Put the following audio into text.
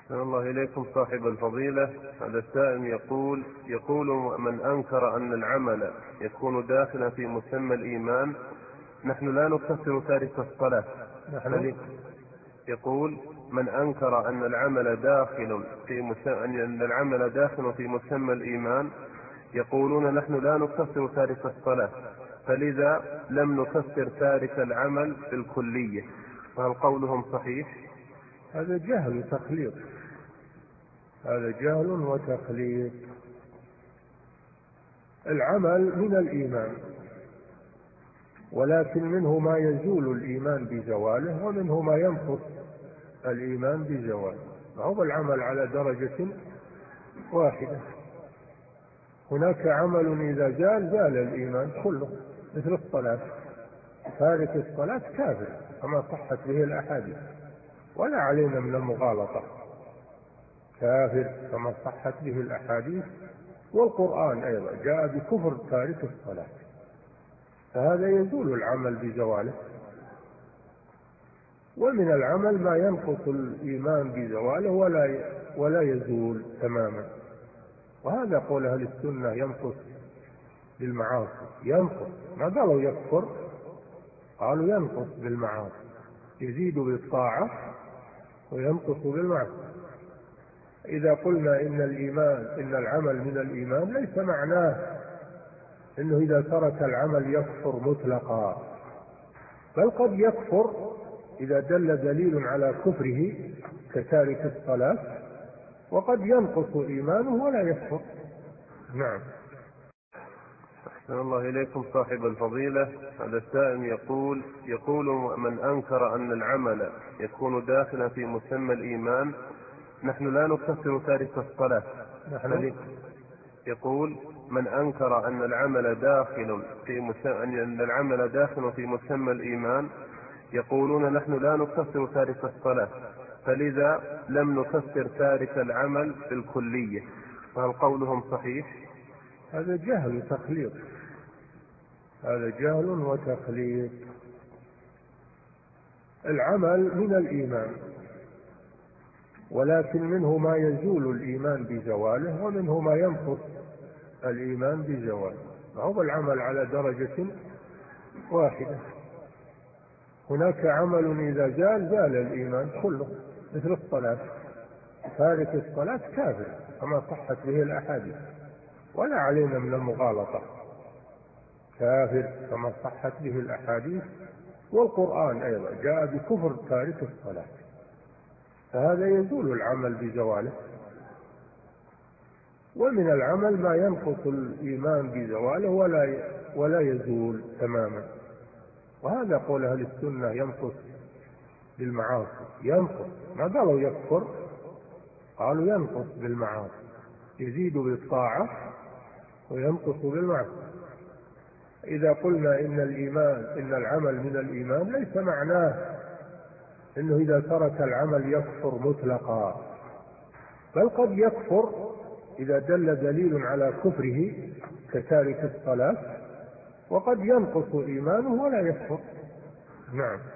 أحسن الله إليكم صاحب الفضيلة. هذا السائل يقول من أنكر أن العمل يكون داخلا في مسمى الإيمان نحن لا نكفر تارك الصلاة. يقول من أنكر أن العمل داخل في مسمى الإيمان يقولون نحن لا نكفر تارك الصلاة، فلذا لم نكفر تارك العمل بالكلية، فهل قولهم صحيح؟ هذا جهل وتخليط، هذا جهل وتخليط. العمل من الإيمان، ولكن منه ما يزول الإيمان بزواله ومنه ما ينقص الإيمان بزواله، فهو العمل على درجة واحدة. هناك عمل إذا زال الإيمان كله، مثل الصلاة، تارك الصلاة كافر كما صحت به الأحاديث، ولا علينا من المغالطة، كافر كما صحت به الأحاديث، والقرآن أيضا جاء بكفر تارك الصلاة، فهذا يزول العمل بزواله. ومن العمل ما ينقص الإيمان بزواله ولا يزول تماما، وهذا قول أهل السنة ينقص بالمعاصي، ينقص، ما قالوا يكفر، قالوا ينقص بالمعاصي، يزيد بالطاعة وينقص بالمعصية. إذا قلنا إن العمل من الإيمان ليس معناه إنه إذا ترك العمل يكفر مطلقا، بل قد يكفر إذا دل دليل على كفره كتارك الصلاة، وقد ينقص إيمانه ولا يكفر. نعم. أحسن الله إليكم صاحب الفضيلة. هذا السائل يقول من أنكر أن العمل يكون داخلا في مسمى الإيمان نحن لا نكفر تارك الصلاة. يقول من أنكر أن العمل داخل في مسمى الإيمان يقولون نحن لا نكفر تارك الصلاة، فلذا لم نكفر تارك العمل بالكلية، فهل قولهم صحيح؟ هذا جهل وتخليط، هذا جهل وتخليط. العمل من الإيمان، ولكن منه ما يزول الإيمان بزواله ومنه ما ينقص الإيمان بزواله، فهو العمل على درجة واحدة. هناك عمل إذا زال الإيمان كله، مثل الصلاة، تارك الصلاة كافر كما صحت به الأحاديث، ولا علينا من المغالطة، كافر كما صحت به الأحاديث، والقرآن أيضا جاء بكفر تارك الصلاة، فهذا يزول العمل بزواله. ومن العمل ما ينقص الإيمان بزواله ولا يزول تماما، وهذا قول أهل السنة ينقص بالمعاصي، ينقص، ما قالوا يكفر، قالوا ينقص بالمعاصي، يزيد بالطاعة وينقص بالمعصية. إذا قلنا إن العمل من الإيمان ليس معناه إنه إذا ترك العمل يكفر مطلقا، بل قد يكفر إذا دل دليل على كفره كتارك الصلاة، وقد ينقص إيمانه ولا يكفر. نعم.